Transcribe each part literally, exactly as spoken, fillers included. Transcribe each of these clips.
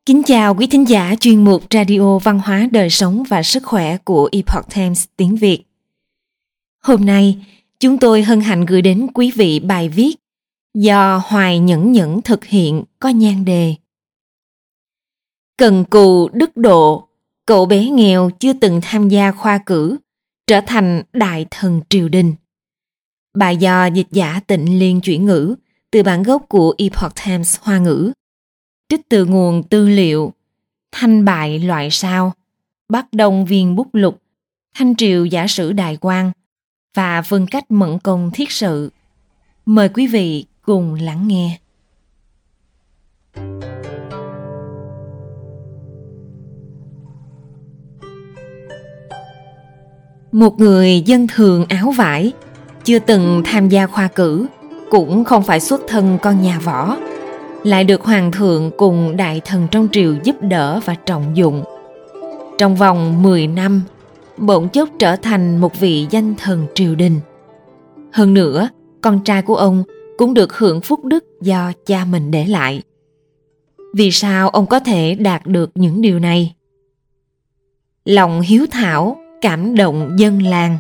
Kính chào quý thính giả chuyên mục Radio Văn hóa Đời sống và Sức khỏe của Epoch Times tiếng Việt. Hôm nay, chúng tôi hân hạnh gửi đến quý vị bài viết do Hoài Nhẫn Nhẫn thực hiện có nhan đề Cần cù đức độ, cậu bé nghèo chưa từng tham gia khoa cử, trở thành đại thần triều đình. Bài do dịch giả Tịnh Liên chuyển ngữ từ bản gốc của Epoch Times Hoa ngữ. Trích từ nguồn tư liệu Thanh bại loại sao, Bắc Đông viên bút lục, Thanh triều giả sử đại quan và phân cách mẫn công thiết sự. Mời quý vị cùng lắng nghe. Một người dân thường áo vải, chưa từng tham gia khoa cử, cũng không phải xuất thân con nhà võ, lại được hoàng thượng cùng đại thần trong triều giúp đỡ và trọng dụng. Trong vòng mười năm, bỗng chốc trở thành một vị danh thần triều đình. Hơn nữa, con trai của ông cũng được hưởng phúc đức do cha mình để lại. Vì sao ông có thể đạt được những điều này? Lòng hiếu thảo cảm động dân làng.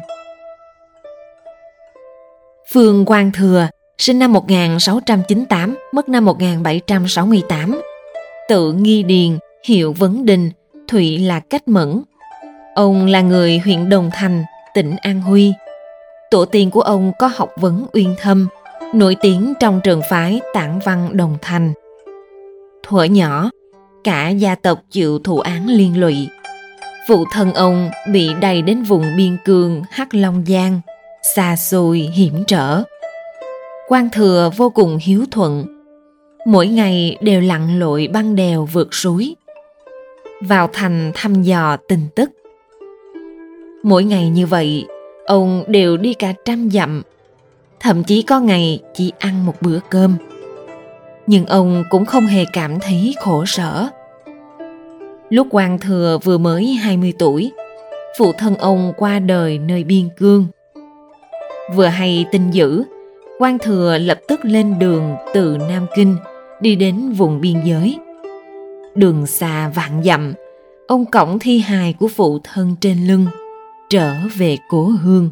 Phương Quang Thừa sinh năm một nghìn sáu trăm chín mươi tám, mất năm một nghìn bảy trăm sáu mươi tám, tự Nghi Điền, hiệu Vấn Đình, Thụy là Cách Mẫn. Ông là người huyện Đồng Thành, tỉnh An Huy. Tổ tiên của ông có học vấn uyên thâm, nổi tiếng trong trường phái Tản Văn Đồng Thành. Thuở nhỏ, cả gia tộc chịu thụ án liên lụy. Phụ thân ông bị đày đến vùng biên cương Hắc Long Giang, xa xôi hiểm trở. Quang Thừa vô cùng hiếu thuận, mỗi ngày đều lặn lội băng đèo vượt suối, vào thành thăm dò tin tức. Mỗi ngày như vậy, ông đều đi cả trăm dặm, thậm chí có ngày chỉ ăn một bữa cơm. Nhưng ông cũng không hề cảm thấy khổ sở. Lúc Quang Thừa vừa mới hai mươi tuổi, phụ thân ông qua đời nơi biên cương. Vừa hay tin dữ, Quang Thừa lập tức lên đường từ Nam Kinh đi đến vùng biên giới. Đường xa vạn dặm, ông cõng thi hài của phụ thân trên lưng, trở về cố hương.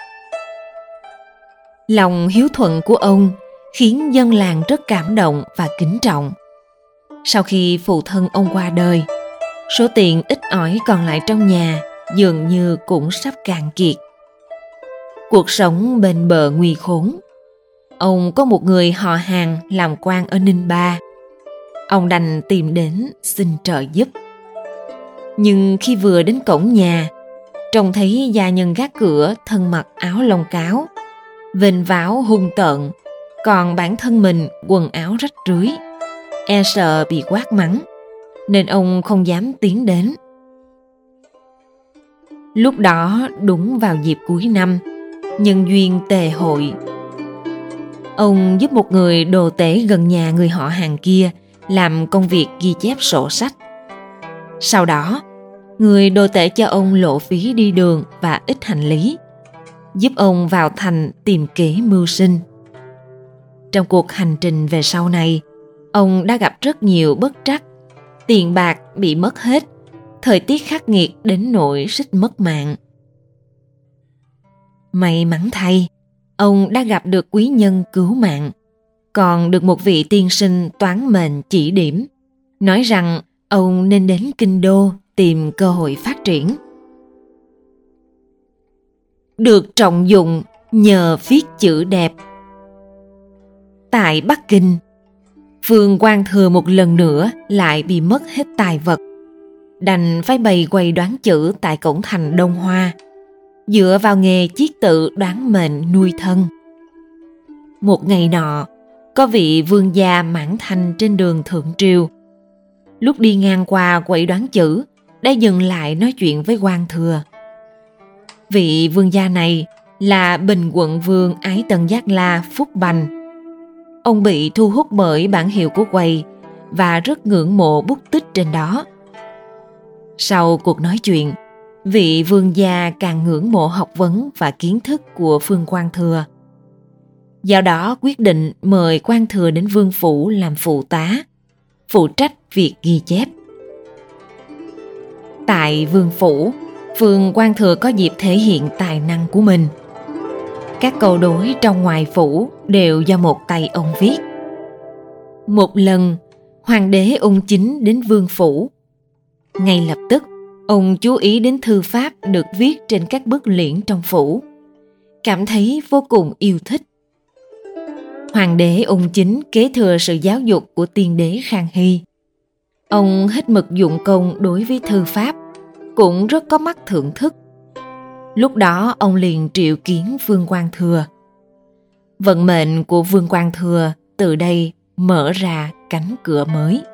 Lòng hiếu thuận của ông khiến dân làng rất cảm động và kính trọng. Sau khi phụ thân ông qua đời, số tiền ít ỏi còn lại trong nhà dường như cũng sắp cạn kiệt. Cuộc sống bên bờ nguy khốn. Ông có một người họ hàng làm quan ở Ninh Ba. Ông đành tìm đến xin trợ giúp. Nhưng khi vừa đến cổng nhà, trông thấy gia nhân gác cửa thân mặc áo lông cáo, vênh váo hung tợn, còn bản thân mình quần áo rách rưới, e sợ bị quát mắng, nên ông không dám tiến đến. Lúc đó đúng vào dịp cuối năm, nhân duyên tề hội. Ông giúp một người đồ tể gần nhà người họ hàng kia làm công việc ghi chép sổ sách. Sau đó, người đồ tể cho ông lộ phí đi đường và ít hành lý, giúp ông vào thành tìm kế mưu sinh. Trong cuộc hành trình về sau này, ông đã gặp rất nhiều bất trắc, tiền bạc bị mất hết, thời tiết khắc nghiệt đến nỗi suýt mất mạng. May mắn thay, ông đã gặp được quý nhân cứu mạng, còn được một vị tiên sinh toán mệnh chỉ điểm, nói rằng ông nên đến Kinh Đô tìm cơ hội phát triển. Được trọng dụng nhờ viết chữ đẹp. Tại Bắc Kinh, Phương Quang Thừa một lần nữa lại bị mất hết tài vật, đành phải bày quầy đoán chữ tại cổng thành Đông Hoa, dựa vào nghề chiết tự đoán mệnh nuôi thân. Một ngày nọ, có vị vương gia Mãn Thanh trên đường thượng triều. Lúc đi ngang qua quầy đoán chữ, đã dừng lại nói chuyện với Quang Thừa. Vị vương gia này là Bình Quận Vương Ái Tân Giác La Phúc Bành. Ông bị thu hút bởi bản hiệu của quầy và rất ngưỡng mộ bút tích trên đó. Sau cuộc nói chuyện, vị vương gia càng ngưỡng mộ học vấn và kiến thức của Phương Quang Thừa. Do đó quyết định mời Quang Thừa đến vương phủ làm phụ tá, phụ trách việc ghi chép. Tại vương phủ, Phương Quang Thừa có dịp thể hiện tài năng của mình. Các câu đối trong ngoài phủ đều do một tay ông viết. Một lần, hoàng đế Ung Chính đến vương phủ. Ngay lập tức, ông chú ý đến thư pháp được viết trên các bức liễn trong phủ, cảm thấy vô cùng yêu thích. Hoàng đế Ung Chính kế thừa sự giáo dục của tiên đế Khang Hy. Ông hết mực dụng công đối với thư pháp, cũng rất có mắt thưởng thức. Lúc đó ông liền triệu kiến Vương Quang Thừa. Vận mệnh của Vương Quang Thừa từ đây mở ra cánh cửa mới.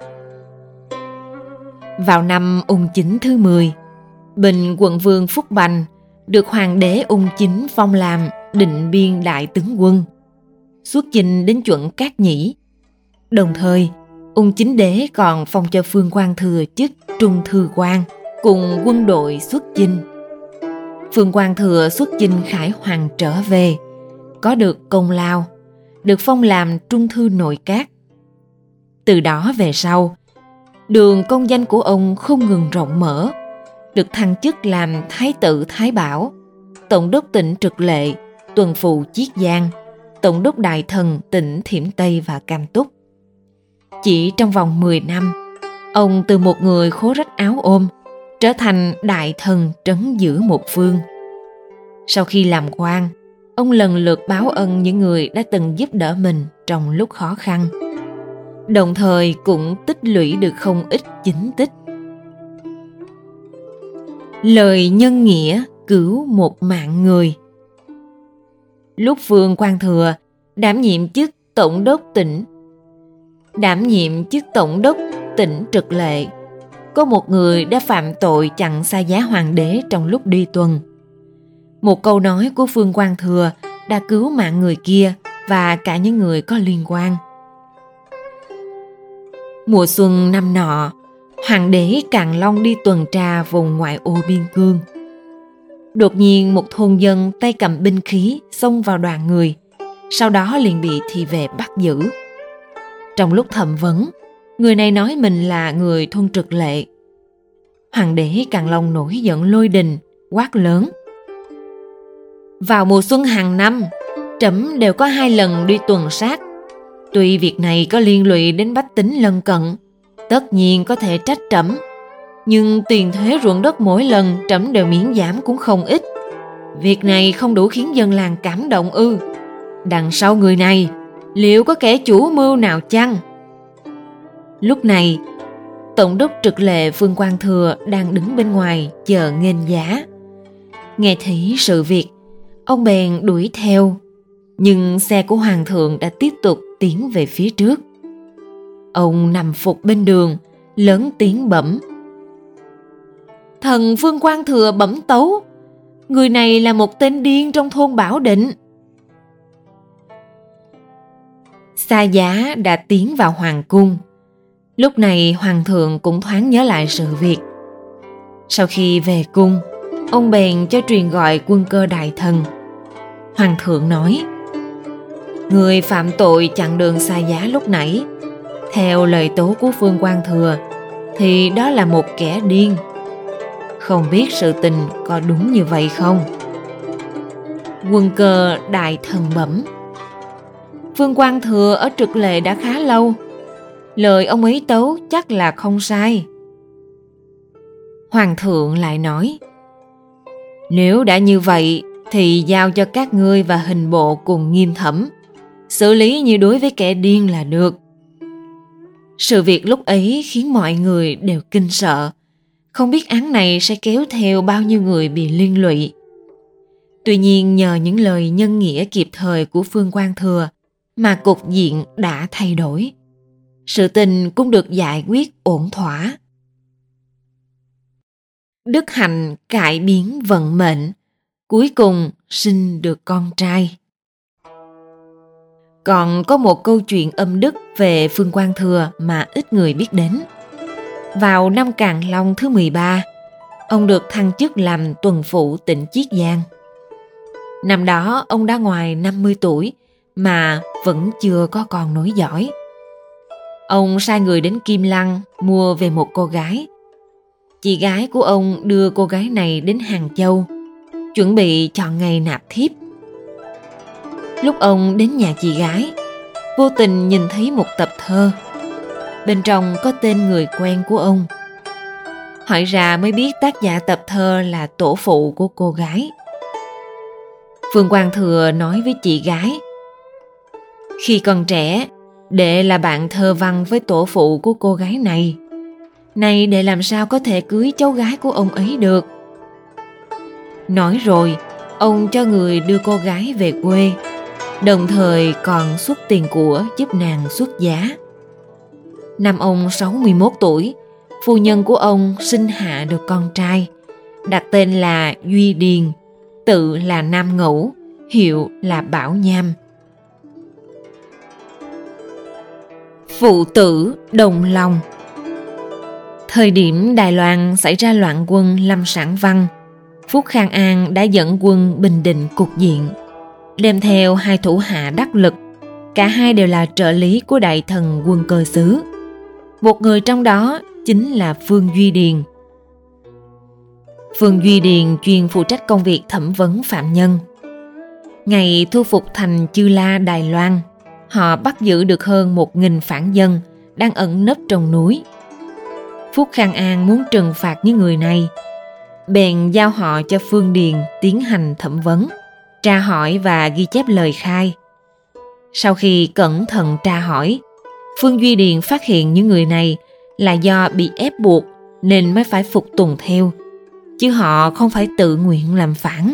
Vào năm Ung Chính thứ mười, Bình quận vương Phúc Bành được hoàng đế Ung Chính phong làm Định Biên đại tướng quân, xuất chinh đến chuẩn Cát Nhĩ. Đồng thời, Ung Chính đế còn phong cho Phương Quang Thừa chức trung thư quan cùng quân đội xuất chinh. Phương Quang Thừa xuất chinh khải hoàn trở về, có được công lao, được phong làm trung thư nội các. Từ đó về sau, đường công danh của ông không ngừng rộng mở, được thăng chức làm Thái tử Thái Bảo, Tổng đốc tỉnh Trực Lệ, Tuần phụ Chiết Giang, Tổng đốc đại thần tỉnh Thiểm Tây và Cam Túc. Chỉ trong vòng mười năm, ông từ một người khố rách áo ôm trở thành đại thần trấn giữ một phương. Sau khi làm quan, ông lần lượt báo ân những người đã từng giúp đỡ mình trong lúc khó khăn, đồng thời cũng tích lũy được không ít chính tích. Lời nhân nghĩa cứu một mạng người. Lúc Phương Quang Thừa đảm nhiệm chức tổng đốc tỉnh đảm nhiệm chức tổng đốc tỉnh Trực Lệ, có một người đã phạm tội chặn xa giá hoàng đế trong lúc đi tuần. Một câu nói của Phương Quang Thừa đã cứu mạng người kia và cả những người có liên quan. Mùa xuân năm nọ, hoàng đế Càn Long đi tuần tra vùng ngoại ô biên cương. Đột nhiên một thôn dân tay cầm binh khí xông vào đoàn người, sau đó liền bị thị vệ bắt giữ. Trong lúc thẩm vấn, người này nói mình là người thôn Trực Lệ. Hoàng đế Càn Long nổi giận lôi đình, quát lớn: vào mùa xuân hàng năm, trẫm đều có hai lần đi tuần sát. Tuy việc này có liên lụy đến bách tính lân cận, tất nhiên có thể trách trẫm, nhưng tiền thuế ruộng đất mỗi lần trẫm đều miễn giảm cũng không ít. Việc này không đủ khiến dân làng cảm động ư? Đằng sau người này, liệu có kẻ chủ mưu nào chăng? Lúc này, Tổng đốc Trực Lệ Phương Quang Thừa đang đứng bên ngoài chờ nghênh giá. Nghe thấy sự việc, ông bèn đuổi theo, nhưng xe của hoàng thượng đã tiếp tục tiến về phía trước. Ông nằm phục bên đường, lớn tiếng bẩm: thần Phương Quang Thừa bẩm tấu, người này là một tên điên trong thôn Bảo Định. Xa Giá đã tiến vào hoàng cung. Lúc này hoàng thượng cũng thoáng nhớ lại sự việc. Sau khi về cung, ông bèn cho truyền gọi quân cơ đại thần. Hoàng thượng nói: người phạm tội chặn đường Xa Giá lúc nãy, theo lời tố của Phương Quang Thừa thì đó là một kẻ điên. Không biết sự tình có đúng như vậy không? Quân cơ đại thần bẩm: Phương Quang Thừa ở Trực Lệ đã khá lâu, lời ông ấy tấu chắc là không sai. Hoàng thượng lại nói: nếu đã như vậy thì giao cho các ngươi và hình bộ cùng nghiêm thẩm, xử lý như đối với kẻ điên là được. Sự việc lúc ấy khiến mọi người đều kinh sợ, không biết án này sẽ kéo theo bao nhiêu người bị liên lụy. Tuy nhiên nhờ những lời nhân nghĩa kịp thời của Phương Quang Thừa mà cục diện đã thay đổi. Sự tình cũng được giải quyết ổn thỏa. Đức hạnh cải biến vận mệnh, cuối cùng sinh được con trai. Còn có một câu chuyện âm đức về Phương Quang Thừa mà ít người biết đến. Vào năm Càn Long thứ mười ba, ông được thăng chức làm tuần phụ tỉnh Chiết Giang. Năm đó ông đã ngoài năm mươi tuổi mà vẫn chưa có con nối dõi. Ông sai người đến Kim Lăng mua về một cô gái. Chị gái của ông đưa cô gái này đến Hàng Châu, chuẩn bị chọn ngày nạp thiếp. Lúc ông đến nhà chị gái, vô tình nhìn thấy một tập thơ. Bên trong có tên người quen của ông. Hỏi ra mới biết tác giả tập thơ là tổ phụ của cô gái. Phương Quang Thừa nói với chị gái: khi còn trẻ, đệ là bạn thơ văn với tổ phụ của cô gái này. Nay đệ làm sao có thể cưới cháu gái của ông ấy được. Nói rồi, ông cho người đưa cô gái về quê, đồng thời còn xuất tiền của giúp nàng xuất giá. Năm ông sáu mươi mốt tuổi, phu nhân của ông sinh hạ được con trai, đặt tên là Duy Điền, tự là Nam Ngẫu, hiệu là Bảo Nham. Phụ tử đồng lòng. Thời điểm Đài Loan xảy ra loạn quân Lâm Sản Văn, Phúc Khang An đã dẫn quân bình định cục diện, đem theo hai thủ hạ đắc lực, cả hai đều là trợ lý của đại thần quân cơ xứ. Một người trong đó chính là Phương Duy Điền. Phương Duy Điền chuyên phụ trách công việc thẩm vấn phạm nhân. Ngày thu phục thành Chư La Đài Loan, họ bắt giữ được hơn một nghìn phản dân đang ẩn nấp trong núi. Phúc Khang An muốn trừng phạt những người này, bèn giao họ cho Phương Điền tiến hành thẩm vấn, tra hỏi và ghi chép lời khai. Sau khi cẩn thận tra hỏi, Phương Duy Điền phát hiện những người này là do bị ép buộc nên mới phải phục tùng theo, chứ họ không phải tự nguyện làm phản.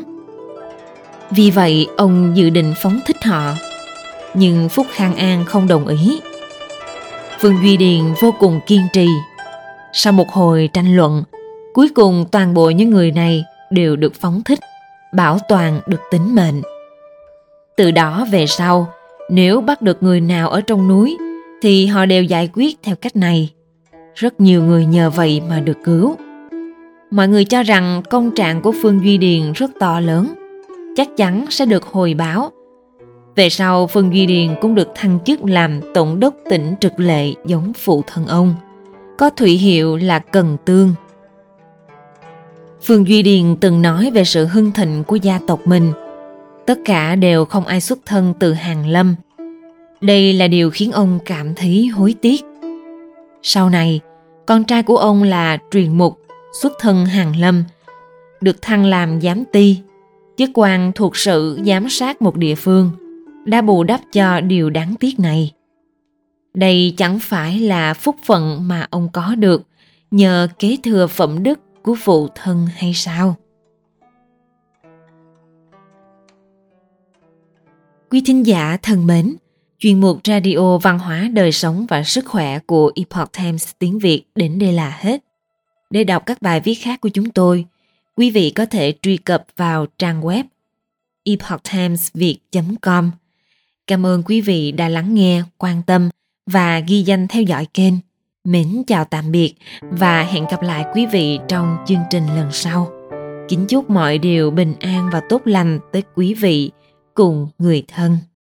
Vì vậy ông dự định phóng thích họ, nhưng Phúc Khang An không đồng ý. Phương Duy Điền vô cùng kiên trì. Sau một hồi tranh luận, cuối cùng toàn bộ những người này đều được phóng thích, bảo toàn được tính mệnh. Từ đó về sau, nếu bắt được người nào ở trong núi thì họ đều giải quyết theo cách này. Rất nhiều người nhờ vậy mà được cứu. Mọi người cho rằng công trạng của Phương Duy Điền rất to lớn, chắc chắn sẽ được hồi báo. Về sau, Phương Duy Điền cũng được thăng chức làm tổng đốc tỉnh Trực Lệ giống phụ thân ông, có thụy hiệu là Cần Tương. Phương Duy Điền từng nói về sự hưng thịnh của gia tộc mình. Tất cả đều không ai xuất thân từ Hàn Lâm. Đây là điều khiến ông cảm thấy hối tiếc. Sau này, con trai của ông là Truyền Mục, xuất thân Hàn Lâm, được thăng làm giám ty, chức quan thuộc sự giám sát một địa phương, đã bù đắp cho điều đáng tiếc này. Đây chẳng phải là phúc phận mà ông có được nhờ kế thừa phẩm đức của phụ thân hay sao? Quý thính giả thân mến, chuyên mục Radio Văn hóa Đời Sống và Sức Khỏe của Epoch Times tiếng Việt đến đây là hết. Để đọc các bài viết khác của chúng tôi, quý vị có thể truy cập vào trang web epoch times viet chấm com. Cảm ơn quý vị đã lắng nghe, quan tâm và ghi danh theo dõi kênh. Mến chào tạm biệt và hẹn gặp lại quý vị trong chương trình lần sau. Kính chúc mọi điều bình an và tốt lành tới quý vị cùng người thân.